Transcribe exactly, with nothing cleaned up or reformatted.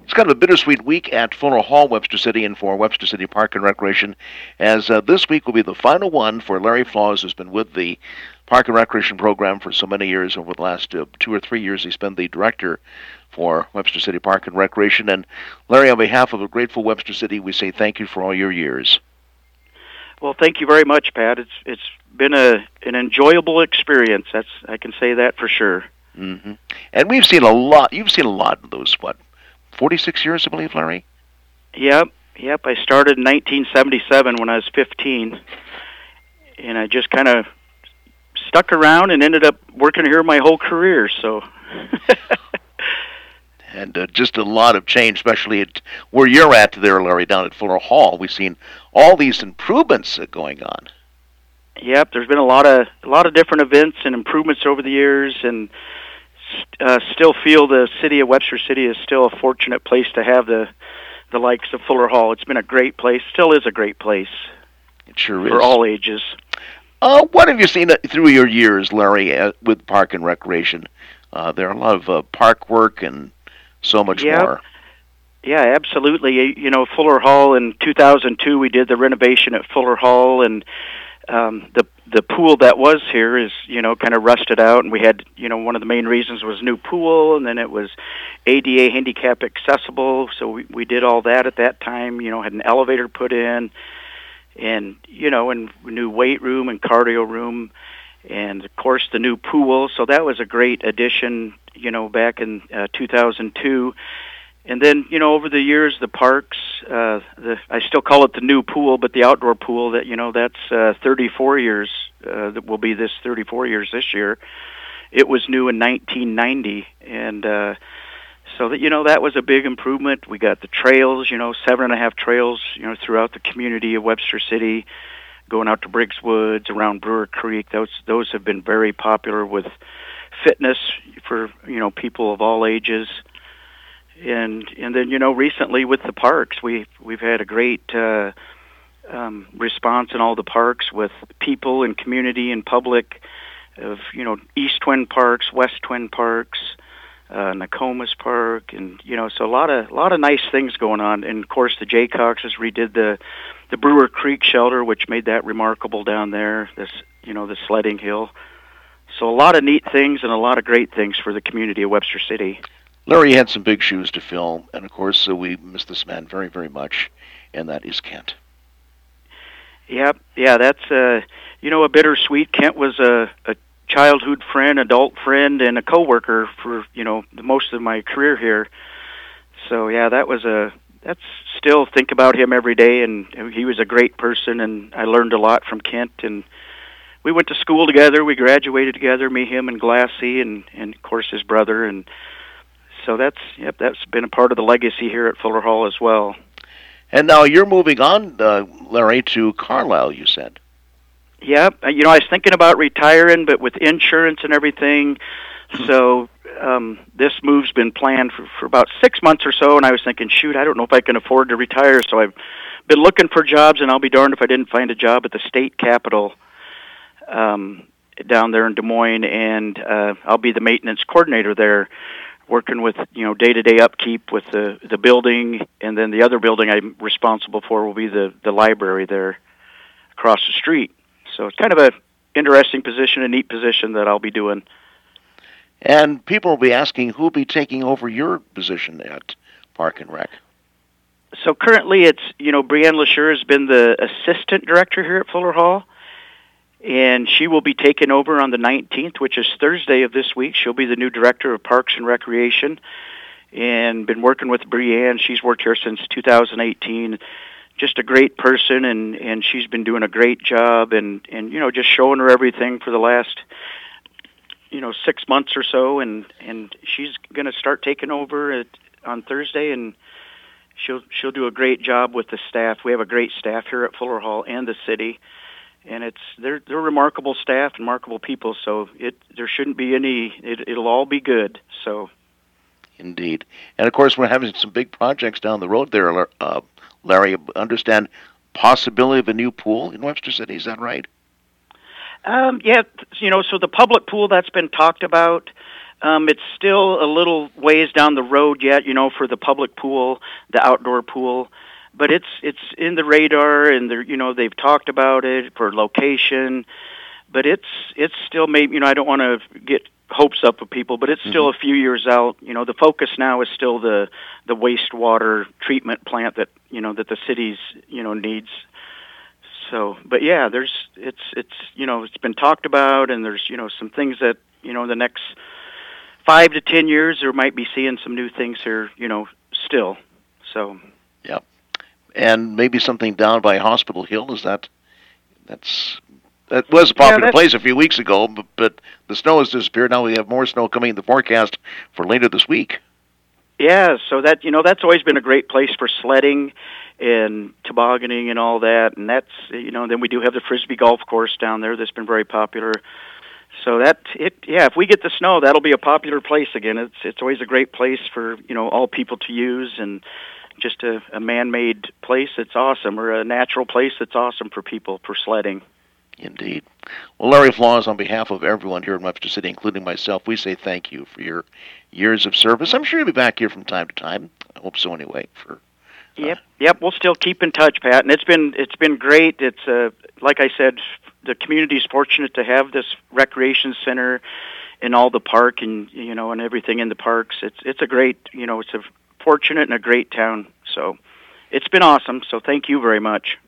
It's kind of a bittersweet week at Fuller Hall, Webster City, and for Webster City Park and Recreation, as uh, this week will be the final one for Larry Flaws, who's been with the Park and Recreation program for so many years. Over the last uh, two or three years, he's been the director for Webster City Park and Recreation. And Larry, on behalf of a grateful Webster City, we say thank you for all your years. Well, thank you very much, Pat. It's it's been a an enjoyable experience. That's I can say that for sure. Mm-hmm. And we've seen a lot. You've seen a lot of those. What, forty-six years, I believe, Larry? Yep, yep. I started in nineteen seventy-seven when I was fifteen, and I just kind of stuck around and ended up working here my whole career. So. And uh, just a lot of change, especially at where you're at there, Larry, down at Fuller Hall. We've seen all these improvements uh, going on. Yep, there's been a lot of a lot of different events and improvements over the years, and uh, still feel the city of Webster City is still a fortunate place to have the the likes of Fuller Hall. It's been a great place, still is a great place. It sure is. For all ages. Uh, what have you seen through your years, Larry, uh, with Park and Recreation? Uh, there are a lot of uh, park work and so much yeah. more. Yeah, absolutely. You know, Fuller Hall in two thousand two, we did the renovation at Fuller Hall, and um, the the pool that was here is, you know, kind of rusted out, and we had, you know, one of the main reasons was new pool, and then it was A D A handicap accessible, so we, we did all that at that time, you know, had an elevator put in, and, you know, and new weight room and cardio room, and, of course, the new pool, so that was a great addition, you know, back in uh, two thousand two. And then, you know, over the years, the parks, uh, the I still call it the new pool, but the outdoor pool, that, you know, that's uh, thirty-four years, uh, that will be this thirty-four years this year. It was new in nineteen ninety, and uh, so, that you know, that was a big improvement. We got the trails, you know, seven and a half trails, you know, throughout the community of Webster City, going out to Briggs Woods, around Brewer Creek. Those those have been very popular with fitness for, you know, people of all ages. And and then, you know, recently with the parks, we we've had a great uh, um, response in all the parks with people and community and public of, you know, East Twin Parks, West Twin Parks, uh, Nokomis Park, and, you know, so a lot of a lot of nice things going on. And of course, the Jaycoxes redid the the Brewer Creek shelter, which made that remarkable down there. This, you know, the sledding hill. So a lot of neat things and a lot of great things for the community of Webster City. Larry had some big shoes to fill, and of course, uh, we miss this man very, very much, and that is Kent. Yeah, yeah, that's, uh, you know, a bittersweet. Kent was a, a childhood friend, adult friend, and a coworker for, you know, the most of my career here. So, yeah, that was a, that's still think about him every day, and he was a great person, and I learned a lot from Kent, and we went to school together, we graduated together, me, him, and Glassy, and, and of course, his brother, and so that's, yep, that's been a part of the legacy here at Fuller Hall as well. And now you're moving on, uh, Larry, to Carlisle, you said. Yep. You know, I was thinking about retiring, but with insurance and everything, so um, this move's been planned for, for about six months or so, and I was thinking, shoot, I don't know if I can afford to retire, so I've been looking for jobs, and I'll be darned if I didn't find a job at the state capitol um, down there in Des Moines, and uh, I'll be the maintenance coordinator there, working with, you know, day-to-day upkeep with the the building, and then the other building I'm responsible for will be the, the library there across the street. So it's kind of a interesting position, a neat position that I'll be doing. And people will be asking who will be taking over your position at Park and Rec. So currently it's, you know, Brianne LaSure has been the assistant director here at Fuller Hall, and she will be taking over on the nineteenth, which is Thursday of this week. She'll be the new director of Parks and Recreation, and been working with Brianne. She's worked here since two thousand eighteen. Just a great person, and, and she's been doing a great job, and, and, you know, just showing her everything for the last, you know, six months or so, and, and she's going to start taking over at, on Thursday, and she'll she'll do a great job with the staff. We have a great staff here at Fuller Hall and the city. And it's they're they're remarkable staff and remarkable people, so it there shouldn't be any. It, it'll all be good. So, indeed, and of course we're having some big projects down the road there, uh, Larry. Understand possibility of a new pool in Webster City? Is that right? Um, yeah, you know, so the public pool that's been talked about. Um, it's still a little ways down the road yet, you know, for the public pool, the outdoor pool. But it's it's in the radar, and they're, you know, they've talked about it for location. But it's it's still maybe, you know, I don't want to get hopes up of people, but it's still Mm-hmm. a few years out. You know, the focus now is still the the wastewater treatment plant that, you know, that the city's, you know, needs. So, but yeah, there's it's it's you know, it's been talked about, and there's, you know, some things that, you know, in the next five to ten years there might be seeing some new things here, you know, still. So. Yep. And maybe something down by Hospital Hill. Is that that's that was a popular Yeah, place a few weeks ago, but, but the snow has disappeared. Now we have more snow coming in the forecast for later this week. Yeah, so that, you know, that's always been a great place for sledding and tobogganing and all that, and that's, you know, then we do have the Frisbee golf course down there that's been very popular. So that it yeah, if we get the snow, that'll be a popular place again. It's it's always a great place for, you know, all people to use, and just a, a man-made place that's awesome, or a natural place that's awesome for people for sledding. Indeed. Well, Larry Flaws, on behalf of everyone here in Webster City, including myself, we say thank you for your years of service. I'm sure you'll be back here from time to time. I hope so anyway. For uh, Yep, yep. We'll still keep in touch, Pat, and it's been it's been great. It's uh, like I said, the community's fortunate to have this recreation center in all the park, and, you know, and everything in the parks. It's it's a great, you know, it's a fortunate and a great town. So it's been awesome. So thank you very much.